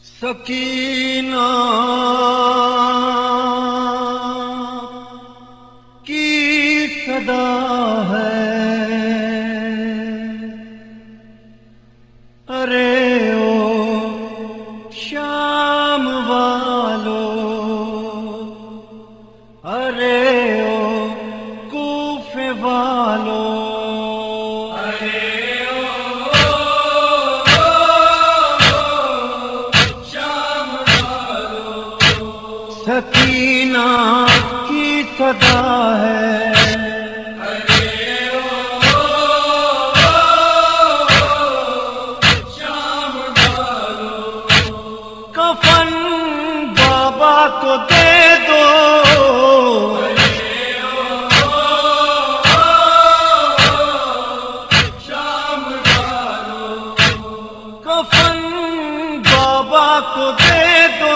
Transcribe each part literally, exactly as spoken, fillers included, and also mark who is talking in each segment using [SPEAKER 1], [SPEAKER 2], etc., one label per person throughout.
[SPEAKER 1] سکینہ کی صدا ہے، ارے او شام والو، ارے او کوفے والو، سکینہ کی صدا ہے، کفن بابا کو دے دو، کفن بابا کو دے دو،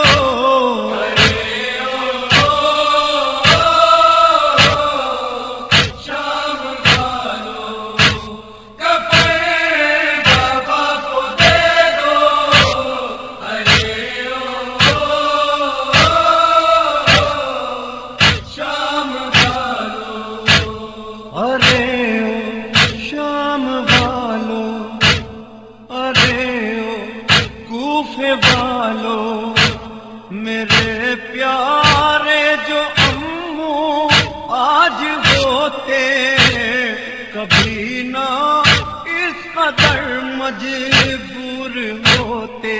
[SPEAKER 1] والو میرے پیارے جو امو آج ہوتے، کبھی نہ اس قدر مجبور ہوتے،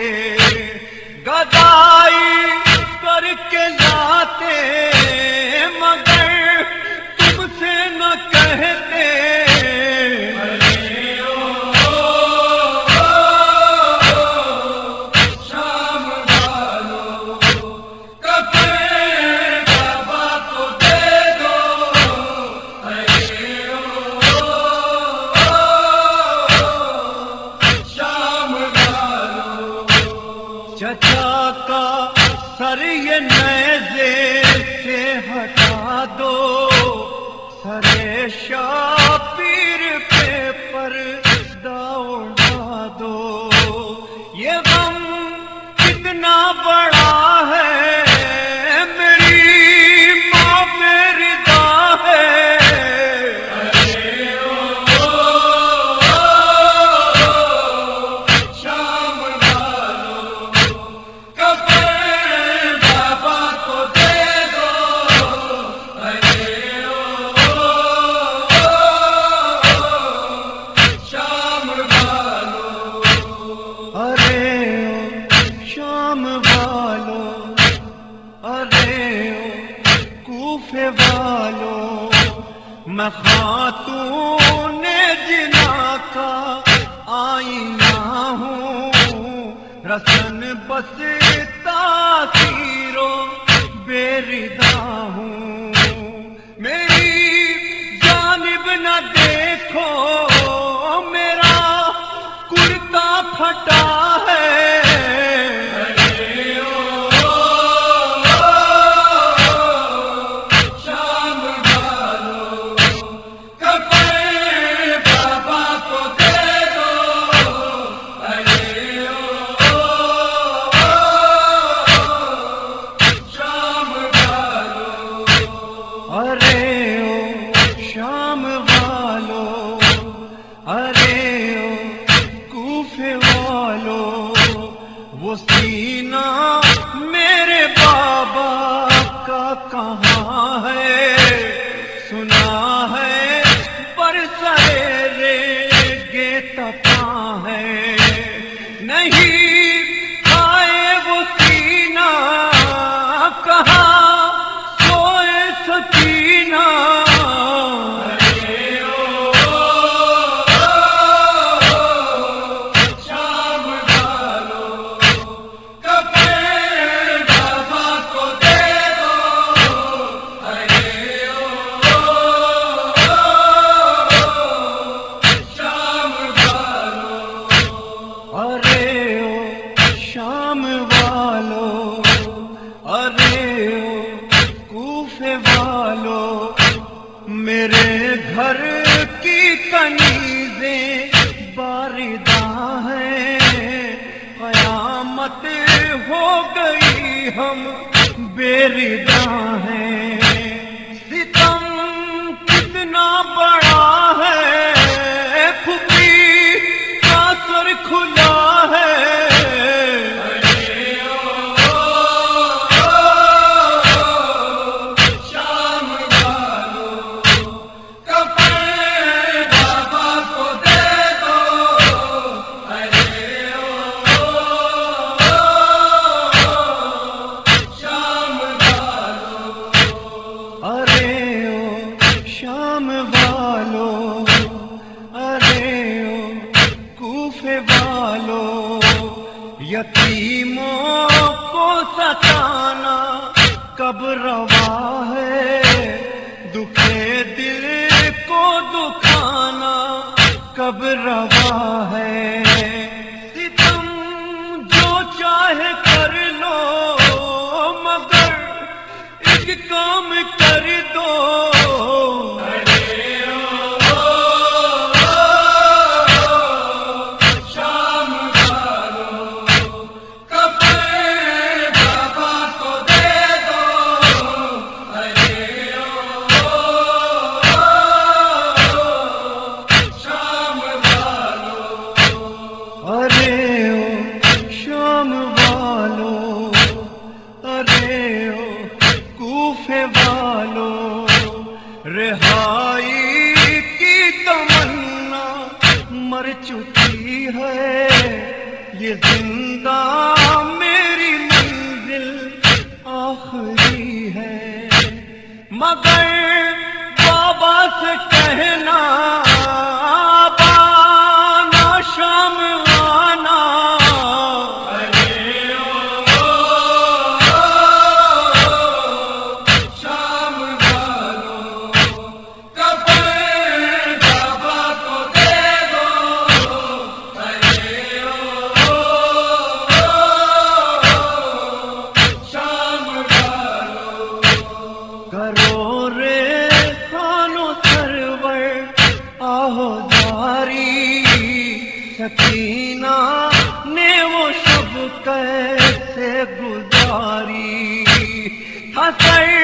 [SPEAKER 1] گدائی کر کے لاتے مگر تم سے نہ کہتے، چچا کا سر یہ نیزے سے ہٹا دو، سر شاپیر پہ پردہ اڑا دو، یہ غم کتنا بڑا ہے میری ماں میری دا ہے، کوفے والو میں خاتون جنا کا آئینہ ہوں، رسن بس تاثیر و بے ردا ہوں، میری جانب نہ دیکھو میرا کرتا پھٹا ہے، وہ سینہ میرے بابا کا کہاں ہے، سنا ہے برسرے ریگے تپاں ہے، نہیں آئے وہ سینہ کہاں سوئے سکینہ، میرے گھر کی کنیزیں باردہ ہیں، قیامت ہو گئی ہم بے ردا ہیں، ستم کتنا بڑا ہے، پھوپھی کا سر کھلا ہے، شام والو، ارے او کوفے والو، یتیموں کو ستانا کب روا ہے، دکھے دل کو دکھانا کب روا ہے، ستم جو چاہے کر لو مگر ایک کام کر دو، ارے او شام والو، ارے او کوفے والو، رہائی کی تمنا مر چکی ہے، یہ زندہ میری منزل آخری ہے، مگر بابا سے کہنا بانا شام آنا، کرو رے خانو سرور آہو جاری، سکینہ نے وہ شب کیسے گزاری، تھا سر